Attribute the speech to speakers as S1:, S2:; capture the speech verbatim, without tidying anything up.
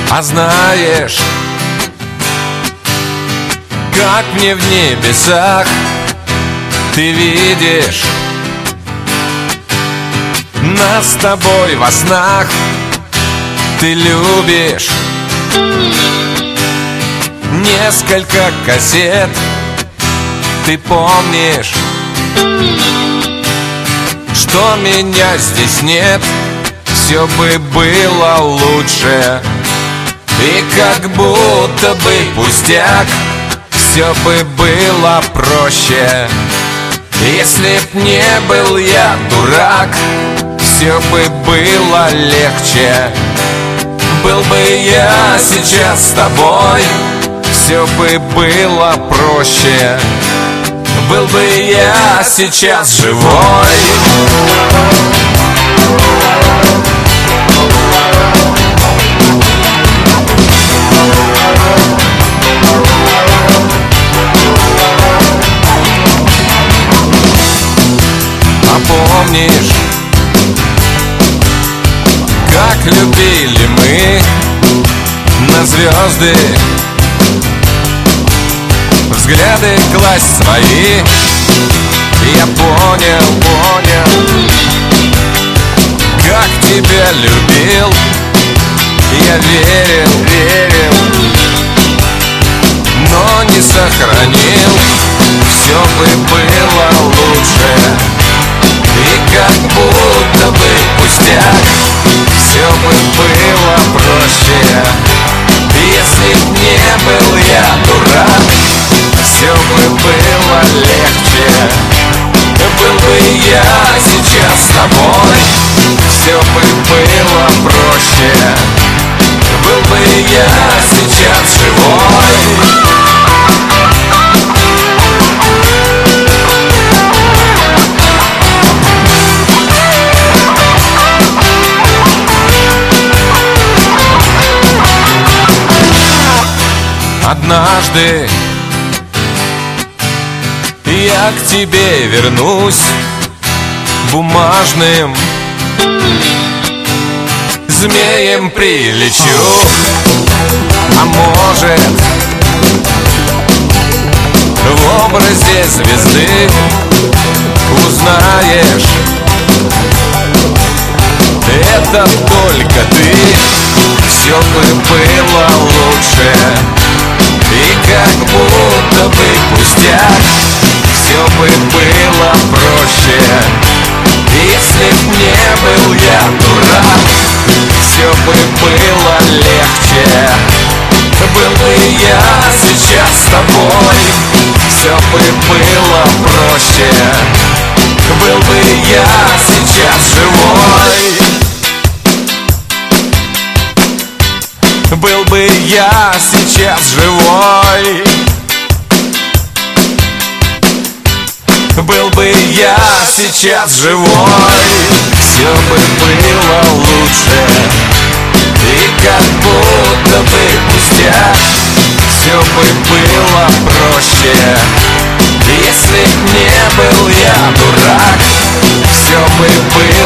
S1: А знаешь, как мне в небесах ты видишь нас с тобой во снах, ты любишь несколько кассет, ты помнишь, что меня здесь нет. Все бы было лучше, и как будто бы пустяк, все бы было проще. Если б не был я дурак, все бы было легче. Был бы я сейчас с тобой, все бы было проще. Был бы я сейчас живой. А помнишь, как любили мы на звезды взгляды класть свои? Я понял, понял, как тебя любил. Я верил, верил, но не сохранил. Все бы было лучше, и как будто бы пустяк, все бы было проще. Если б не был я дурак, все бы было легче. Был бы я сейчас с тобой, все бы было проще. Был бы я сейчас живой. Однажды я к тебе вернусь бумажным змеем прилечу. А может, в образе звезды узнаешь, это только ты. Все бы было лучше, и как будто бы пустяк, все бы было проще. Если б не был я дурак, все бы было легче. Был бы я сейчас с тобой, все бы было проще. Был бы я сейчас живой. Был бы я сейчас живой. Был бы я сейчас живой. Все бы было лучше, и как будто бы пустяк, все бы было проще. Если б не был я дурак, все бы было